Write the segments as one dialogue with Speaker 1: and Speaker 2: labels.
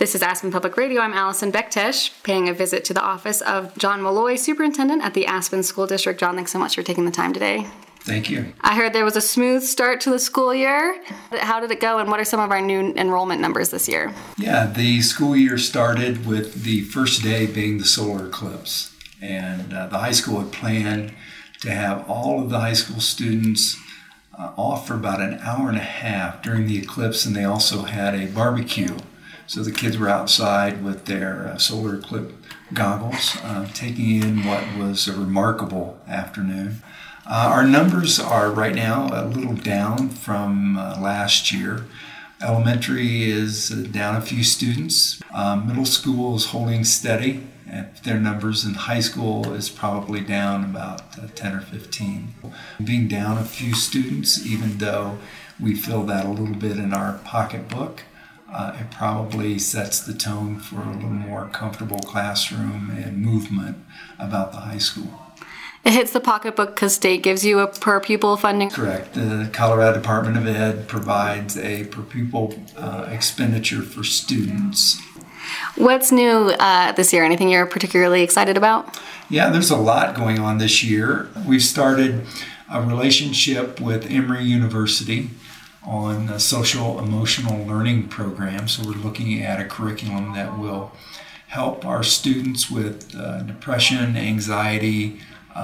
Speaker 1: This is Aspen Public Radio. I'm Allison Bektesh, paying a visit to the office of John Malloy, Superintendent at the Aspen School District. John, thanks so much for taking the time today.
Speaker 2: Thank you.
Speaker 1: I heard there was a smooth start to the school year. How did it go, and what are some of our new enrollment numbers this year?
Speaker 2: Yeah, the school year started with the first day being the solar eclipse. And the high school had planned to have all of the high school students off for about an hour and a half during the eclipse, and they also had a barbecue. So the kids were outside with their solar eclipse goggles, taking in what was a remarkable afternoon. Our numbers are right now a little down from last year. Elementary is down a few students. Middle school is holding steady at their numbers, and high school is probably down about 10 or 15. Being down a few students, even though we feel that a little bit in our pocketbook, it probably sets the tone for a little more comfortable classroom and movement about the high school.
Speaker 1: It hits the pocketbook because state gives you a per pupil funding?
Speaker 2: Correct. The Colorado Department of Ed provides a per pupil expenditure for students.
Speaker 1: What's new this year? Anything you're particularly excited about?
Speaker 2: Yeah, there's a lot going on this year. We've started a relationship with Emory University on a social emotional learning program. So we're looking at a curriculum that will help our students with depression, anxiety,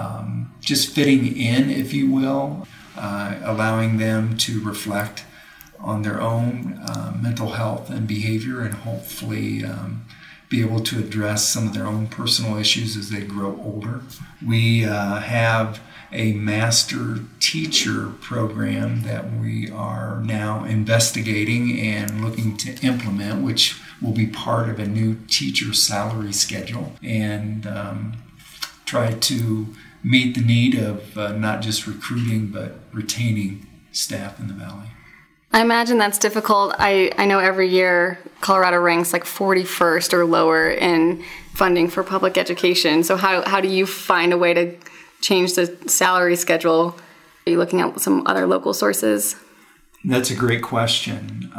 Speaker 2: just fitting in, if you will, allowing them to reflect on their own mental health and behavior, and hopefully be able to address some of their own personal issues as they grow older. We have a master teacher program that we are now investigating and looking to implement, which will be part of a new teacher salary schedule, and try to meet the need of not just recruiting but retaining staff in the Valley.
Speaker 1: I imagine that's difficult. I know every year Colorado ranks like 41st or lower in funding for public education. So how do you find a way to change the salary schedule? Are you looking at some other local sources?
Speaker 2: That's a great question.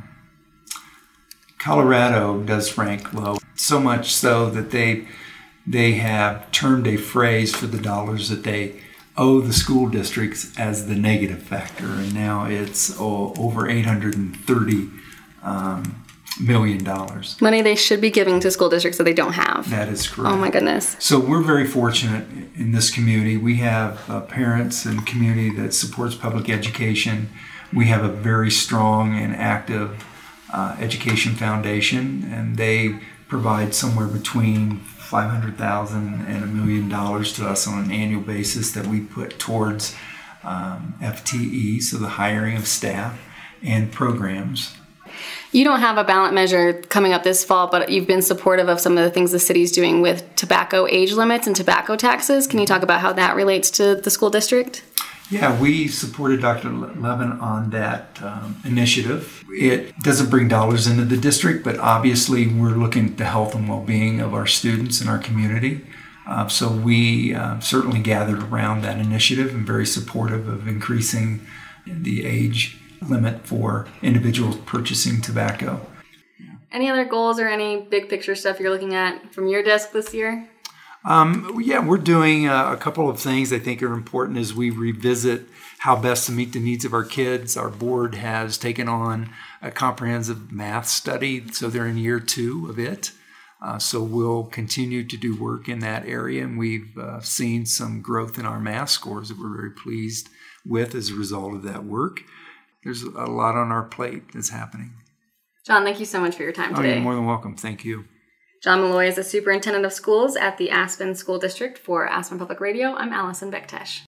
Speaker 2: Colorado does rank low, so much so that they have termed a phrase for the dollars that they owe the school districts as the negative factor, and now it's over $830 million.
Speaker 1: Money they should be giving to school districts that they don't have.
Speaker 2: That is correct.
Speaker 1: Oh my goodness.
Speaker 2: So we're very fortunate in this community. We have parents and community that supports public education. We have a very strong and active education foundation, and they provide somewhere between $500,000 and $1 million to us on an annual basis that we put towards FTE, so the hiring of staff and programs.
Speaker 1: You don't have a ballot measure coming up this fall, but you've been supportive of some of the things the city's doing with tobacco age limits and tobacco taxes. Can you talk about how that relates to the school district?
Speaker 2: Yeah, we supported Dr. Levin on that initiative. It doesn't bring dollars into the district, but obviously we're looking at the health and well-being of our students and our community. So we certainly gathered around that initiative and very supportive of increasing the age limit for individuals purchasing tobacco.
Speaker 1: Any other goals or any big picture stuff you're looking at from your desk this year?
Speaker 2: Yeah, we're doing a couple of things I think are important as we revisit how best to meet the needs of our kids. Our board has taken on a comprehensive math study, so they're in year 2 of it. So we'll continue to do work in that area, and we've seen some growth in our math scores that we're very pleased with as a result of that work. There's a lot on our plate that's happening.
Speaker 1: John, thank you so much for your time today.
Speaker 2: You're more than welcome. Thank you.
Speaker 1: John Malloy is the Superintendent of Schools at the Aspen School District. For Aspen Public Radio, I'm Allison Bektesh.